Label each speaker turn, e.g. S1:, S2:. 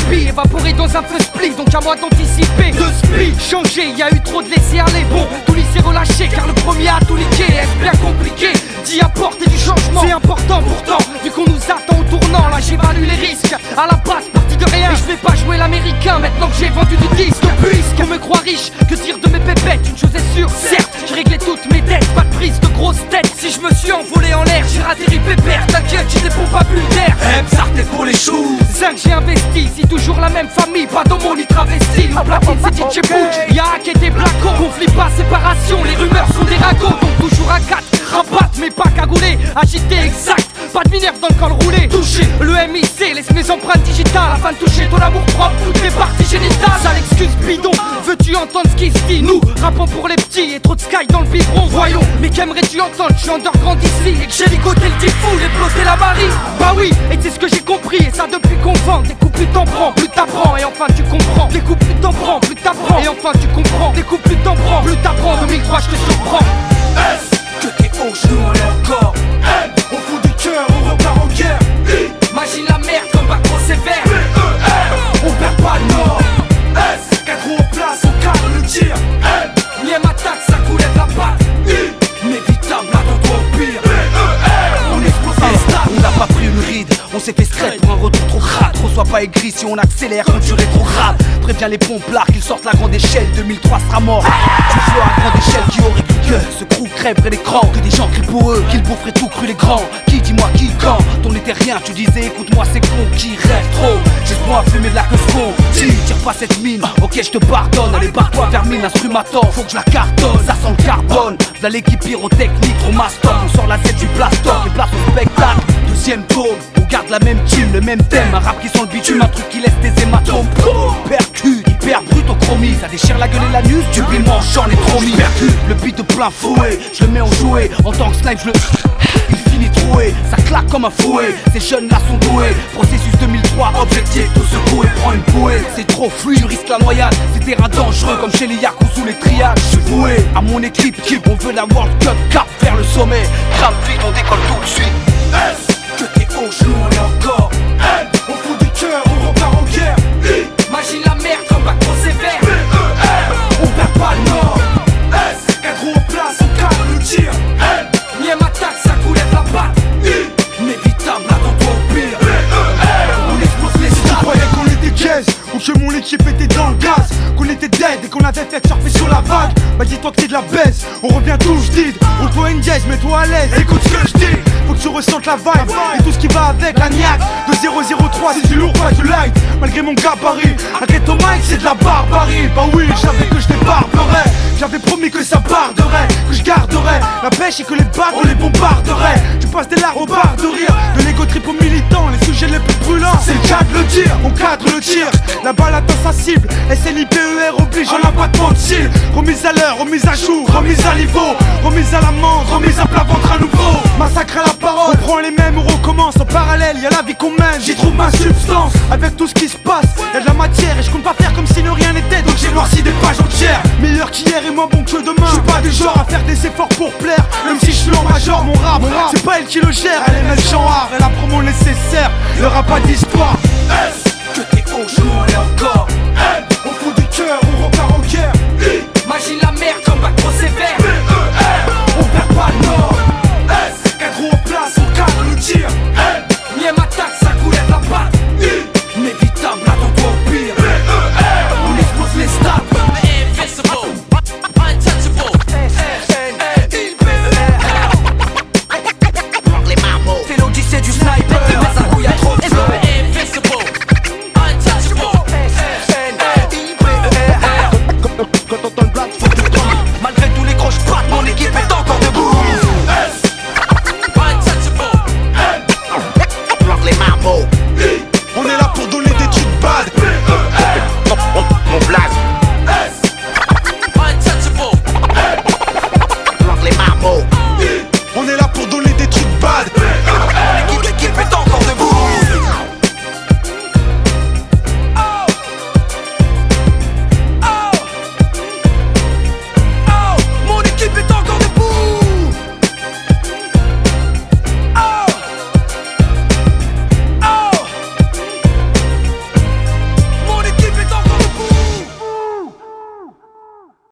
S1: billes évaporées dans un feu split, donc à moi d'anticiper. De speed, changer, y a eu trop de laisser aller. Bon, tout lycée relâché, car le premier a tout niqué. Est-ce bien compliqué d'y apporter du changement? C'est important pourtant, vu qu'on nous attend au tournant. Là j'évalue les risques, à la base parti de rien. Et je vais pas jouer l'américain maintenant que j'ai vendu du disque. Puisqu'on me croit riche, que dire de mes pépettes? Une chose est sûre, certes, j'ai réglé toutes mes dettes. Pas de prise de grosse tête, si je me suis envolé en l'air, j'ai atterri pépère. T'inquiète, j'ai des pompes à bulles d'air.
S2: ça t'es pour les choux.
S1: 5 j'ai investi, si toujours la même famille, pas dans mon lit travesti. Ma platine c'est DJ Butch, y'a hack et des blacos. Conflit pas, séparation, les rumeurs sont des ragots. Donc toujours à 4, rabatte mais pas cagoulé. Agité exact, pas de mineur dans le col roulé. Touché, le MIC laisse mes empreintes digitales. Afin de toucher ton amour propre, toutes les parties génitales. Ça l'excuse bidon, veux-tu entendre ce qui se dit? Nous, rappons pour les petits et trop de sky dans le biberon. Voyons, mais qu'aimerais-tu entendre? Je suis underground ici et que j'ai ligoté le diffou, j'ai bloqué la Marie. Bah oui, et c'est ce que j'ai compris, et ça depuis qu'on vend. Des coups plus t'en prends, plus t'apprends, et enfin tu comprends. Des coups plus t'en prends, plus t'apprends, et enfin tu comprends. Des coups plus t'en prends, plus t'apprends. 2003 je te surprends.
S2: S, que t'es au genou, on est encore. M, au fond du cœur, on repart en guerre. I,
S1: imagine la merde comme bac trop sévère.
S2: B-E-R, on perd pas le nord. S, 4 roues en place, on cadre le tir. M,
S1: Miem attaque, ça coulait la patte.
S2: I, inévitable, attends-toi au pire. B-E-R, on explose les stades.
S3: On n'a pas pris une ride, on s'est fait straight pour un retour trop crade. Reçois pas aigri si on accélère quand tu rétrogrades. Préviens les pompes là qu'ils sortent la grande échelle. 2003 sera mort. Tu vois à grande échelle qui aurait cru que ce crew crèverait l'écran. Que des gens crient pour eux, qu'ils boufferaient tout cru les grands. Qui, dis-moi qui, quand t'en étais rien, tu disais écoute-moi c'est con qui rêve trop. J'espère à fumer de la queue con. Si, tire pas cette mine, ok je te pardonne. Allez barre-toi vermine, instrumentant, faut que je la cartonne. Ça sent le carbone, v'là l'équipe pyrotechnique, trop mastoc. On sort la tête du plastoc et place au spectacle. Deuxième tome, on garde la même team, le même thème. Un rap qui sent le bitume, un truc qui laisse des hématomes. Percute, hyper brut au chromie. Ça déchire la gueule et l'anus, du bilan j'en ai trop mis. Le beat de plein fouet, je le mets en jouet. En tant que snipe, je le... Il finit troué, ça claque comme un fouet. Ces jeunes là sont doués. Processus 2003, objectif, tout secouer. Prends une bouée, c'est trop fluide, tu risques la noyade. C'est terrain dangereux comme chez les Yakuza ou les triages. Je suis voué à mon équipe, on veut la World Cup, cap vers le sommet. Crame vite, on décolle tout de suite.
S2: S, que t'es au genou, on est encore. M, au fond du cœur, on repart en guerre. I,
S1: Imagine la merde comme bac trop sévère.
S2: B-E-R, on perd pas le nord. S, 4 roues en place, on cadre le tir. M,
S1: Miem attaque, ça coulait la patte.
S2: I, inévitable, attends-toi au pire. B-E-R, on explose les
S4: Tu
S2: stades.
S4: croyais qu'on était gaze ou que mon équipe était dans le gaz, qu'on était dead et qu'on avait fait surfer sur la vague. Bah dis-toi que t'es de la baisse, on revient tout j'did. Roule-toi une dièse, mets-toi à l'aise, écoute ce que je dis. Faut que tu ressentes la vibe et tout ce qui va avec la niaque. De 003 c'est du lourd, pas du light. Malgré mon gabarit, un ghetto mic c'est de la barbarie. Bah oui, j'avais que je débarberais. J'avais promis que ça barderait, que je garderais la pêche et que les bacs on les bombarderait. Tu passes des larmes au bar de rire, de l'ego trip aux militants, les sujets les plus brûlants. C'est le cas de le dire, on cadre le tir. La balle atteint sa cible, SNIPER oblige, on n'a pas de mentir. Remise à l'heure, remise à jour, remise à niveau, remise à l'amende, remise à plat ventre à nouveau. Massacre à la parole, on prend les mêmes, on recommence. En parallèle, y'a la vie qu'on mène, j'y trouve ma substance. Avec tout ce qui se passe, y'a de la matière et je compte pas faire comme si ne rien n'était. Donc j'ai noirci des pages entières. Meilleur qu'hier et moins bon que demain. J'suis pas du genre à faire des efforts pour plaire. Même si j'suis en major, mon rap, c'est pas elle qui le gère. Elle aime le genre art, elle apprend mon nécessaire. Le rap a d'histoire.
S2: S, que t'es au genou.